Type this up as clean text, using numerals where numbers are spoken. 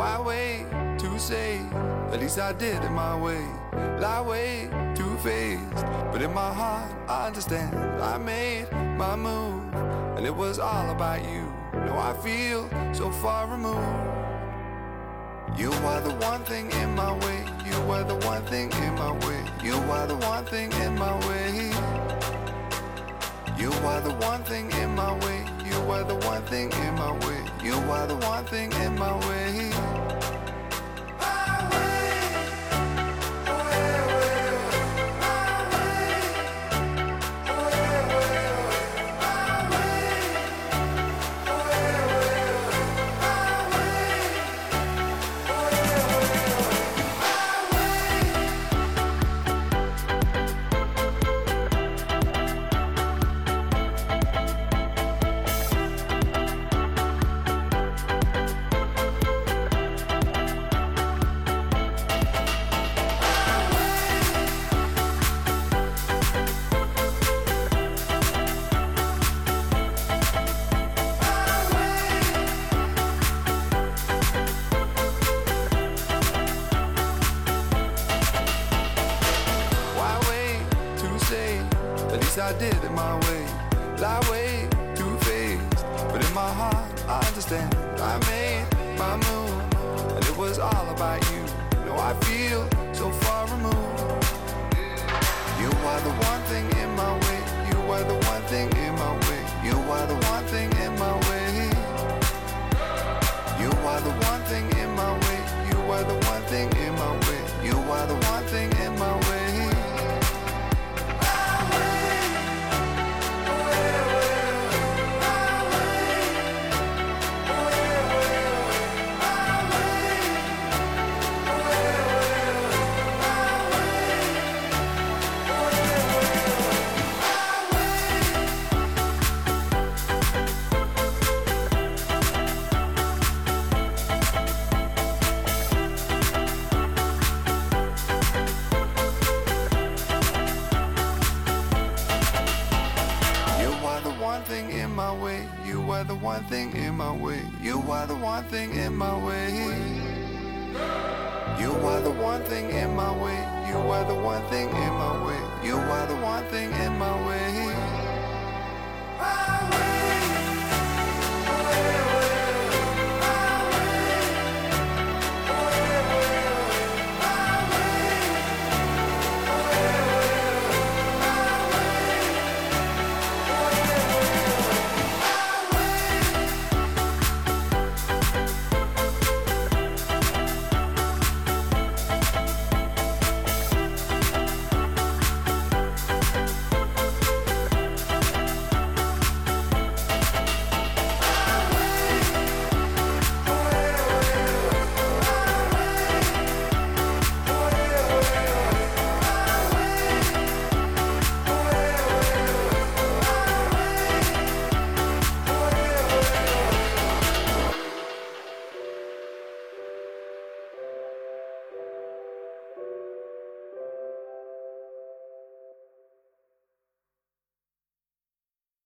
Why wait to say? At least I did it my way. Lie way two-faced, but in my heart I understand. I made my move, and it was all about you. Now I feel so far removed. You are the one thing in my way. You are the one thing in my way. You are the one thing in my way. You are the one thing in my way. You are the one thing in my way. You are the one thing in my way. I did it my way. Lie way two-faced, but in my heart I understand. I made my move, and it was all about you. No, I feel so far removed. You are the one thing in my way. You are the one thing in my way. You are the one thing in my way. You are the one thing in my way. You are the one thing in my way. You are the one thing in my way. You are the one thing in my way. You are the one thing in my way. You are the one thing in my way. You are the one thing in my way. You are the one thing in my way.